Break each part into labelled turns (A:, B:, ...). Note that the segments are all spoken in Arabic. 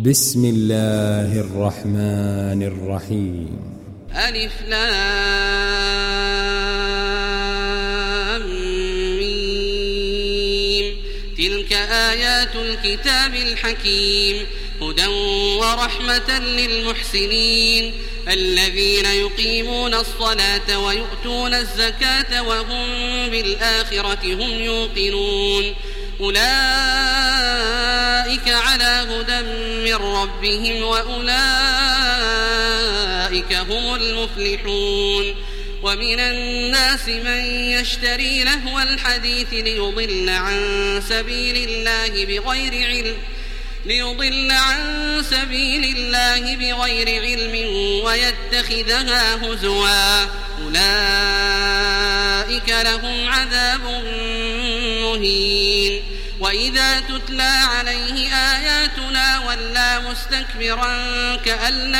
A: بسم الله الرحمن الرحيم.
B: ألف لام ميم. تلك آيات الكتاب الحكيم هدى ورحمة للمحسنين الذين يقيمون الصلاة ويؤتون الزكاة وهم بالآخرة هم يوقنون أولئك على هدى من ربهم وأولئك هم المفلحون. ومن الناس من يشتري لهو الحديث ليضل عن سبيل الله بغير علم ويتخذها هزوا أولئك لهم عذاب مهين. وإذا تتلى عليه آياتنا ولى مستكبرا كأن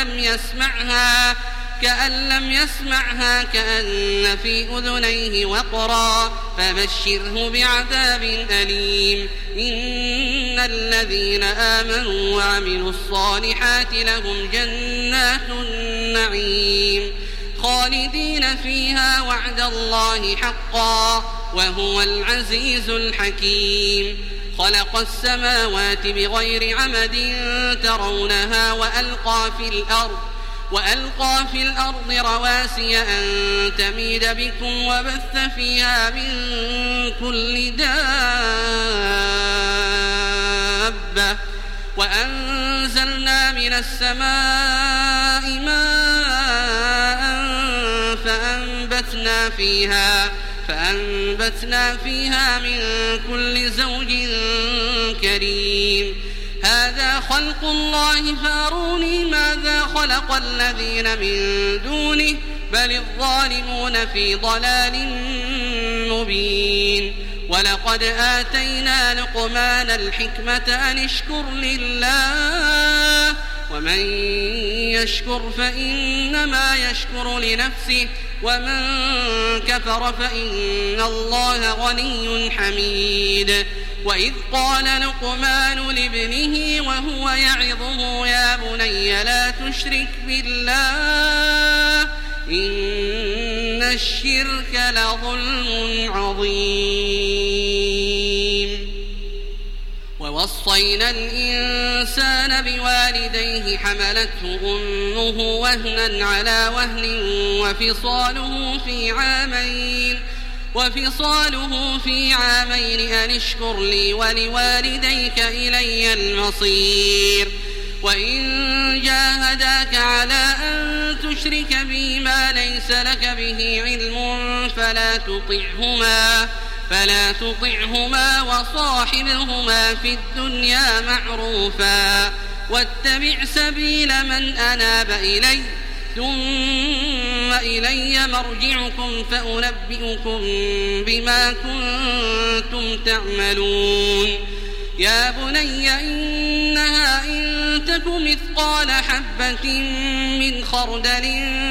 B: لم يسمعها كأن في أذنيه وقرا فبشره بعذاب أليم. إن الذين آمنوا وعملوا الصالحات لهم جنات النعيم خالدين فيها وعد الله حقا وهو العزيز الحكيم. خلق السماوات بغير عمد ترونها وألقى في الأرض رواسي أن تميد بكم وبث فيها من كل دابة وأنزلنا من السماء ماء فأنبتنا فيها من كل زوج كريم. هذا خلق الله فاروني ماذا خلق الذين من دونه بل الظالمون في ضلال مبين. ولقد آتينا لقمان الحكمة أن اشكر لله ومن يشكر فإنما يشكر لنفسه ومن كفر فإن الله غني حميد. وإذ قال لقمان لابنه وهو يعظه يا بني لا تشرك بالله إن الشرك لظلم عظيم. ووصينا الإنسان بوالديه حملته أمه وهنا على وهن وفصاله في عامين أن اشكر لي ولوالديك إلي المصير. وإن جاهداك على أن تشرك بي ما ليس لك به علم فلا تطعهما وصاحبهما في الدنيا معروفا واتبع سبيل من أناب إلي ثم إلي مرجعكم فأنبئكم بما كنتم تعملون. يا بني إنها إن تك مثقال حبة من خردل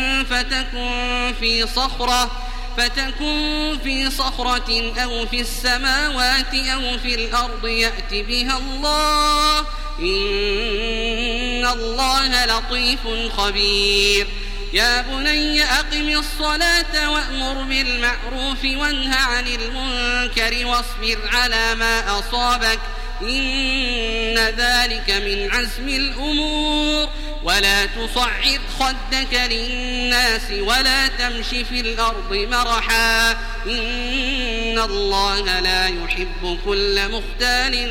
B: فتكن في صخرة أو في السماوات أو في الأرض يأت بها الله إن الله لطيف خبير. يا بني أقم الصلاة وأمر بالمعروف وانه عن المنكر واصبر على ما أصابك إن ذلك من عزم الأمور. ولا تصعد خدك للناس ولا تمش في الأرض مرحا إن الله لا يحب كل مختال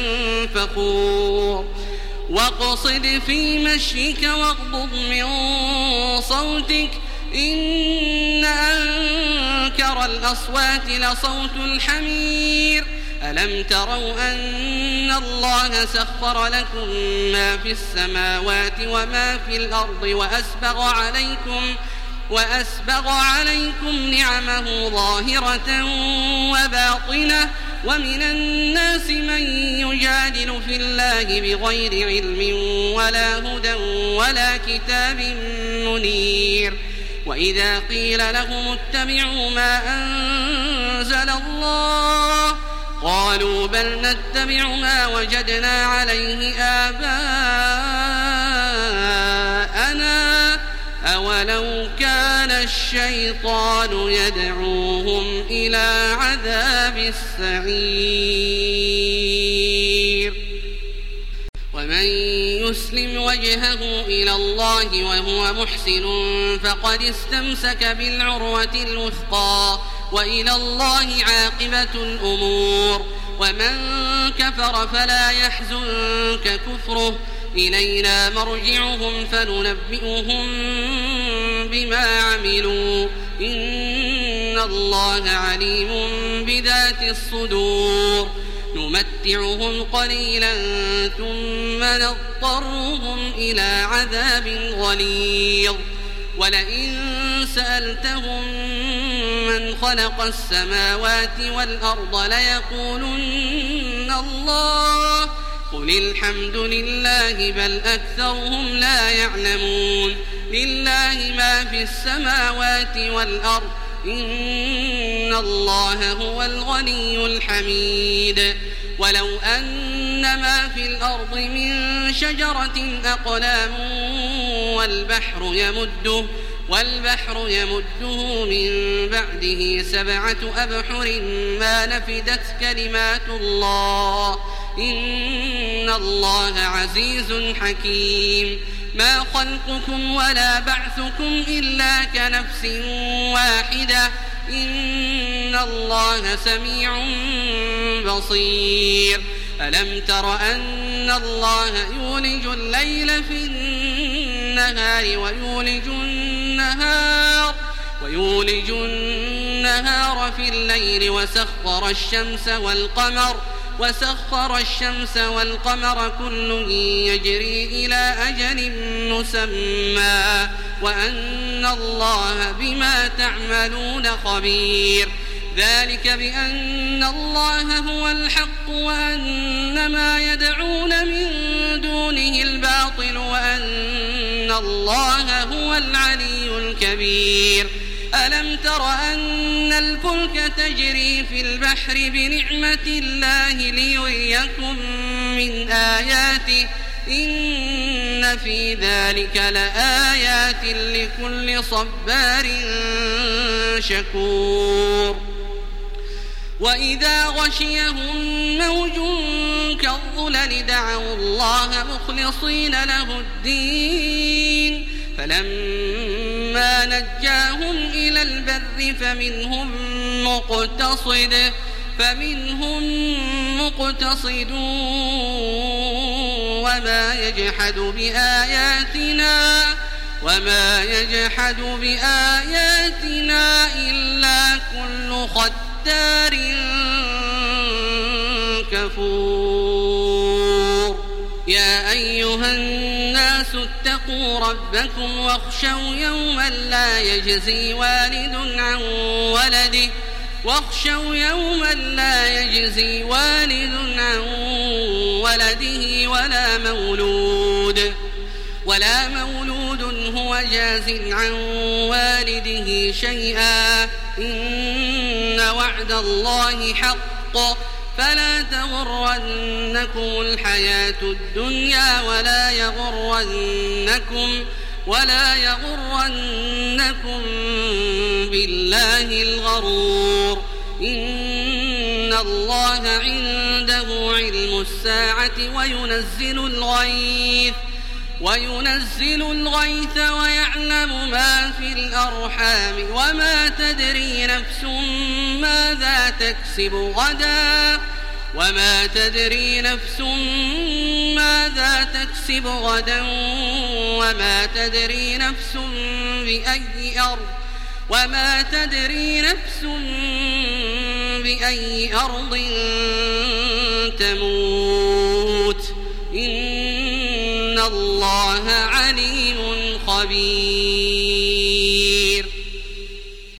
B: فخور. واقصد في مشيك واغضض من صوتك إن أنكر الأصوات لصوت الحمير. ألم تروا أن الله سخر لكم ما في السماوات وما في الأرض وأسبغ عليكم نعمه ظاهرة وباطنة ومن الناس من يجادل في الله بغير علم ولا هدى ولا كتاب منير. وإذا قيل لهم اتبعوا ما أنزل الله قالوا بل نتبع ما وجدنا عليه آباءنا ولو كان الشيطان يدعوهم إلى عذاب السعير. ومن يسلم وجهه إلى الله وهو محسن فقد استمسك بالعروة الوثقى وإلى الله عاقبة الأمور. ومن كفر فلا يحزنك كفره، إلينا مرجعهم فننبئهم بما عملوا، إن الله عليم بذات الصدور. نمتعهم قليلا ثم نضطرهم إلى عذاب غليظ. ولئن سألتهم من خلق السماوات والأرض ليقولن الله، قل الحمد لله بل أكثرهم لا يعلمون. لله ما في السماوات والأرض، إن الله هو الغني الحميد. ولو أن ما في الأرض من شجرة أقلام والبحر يمده من بعده 7 أبحر ما نفدت كلمات الله، إن الله عزيز حكيم. ما خلقكم ولا بعثكم إلا كنفس واحدة، إن الله سميع بصير. ألم تر أن الله يولج الليل في النهار ويولج النهار في الليل وسخر الشمس والقمر كل يجري إلى أجل مسمى وأن الله بما تعملون خبير. ذلك بأن الله هو الحق وأن ما يدعون من دونه الباطل وأن الله هو العلي الكبير. ألم تر أن الفلك تجري في البحر بنعمة الله ليريكم من آياته، إن في ذلك لآيات لكل صبار شكور. وإذا غشيهم موج كالظلل دعوا الله مخلصين له الدين، فلما نجاهم إلى البر فمنهم مقتصد وما يجحد بآياتنا إلا كل ختار كفور. يا أيها الناس اتقوا ربكم واخشوا يوما لا يجزي والد عن ولده ولا مولود هو جاز عن والده شيئا، إن وعد الله حق، فلا تغرنكم الحياة الدنيا ولا يغرنكم بالله الغرور. إن الله عنده علم الساعة وينزل الغيث ويعلم ما في الأرحام، وما تدري نفس ماذا تكسب غدا وما تدري نفس بأي أرض تموت، إن الله عليم خبير.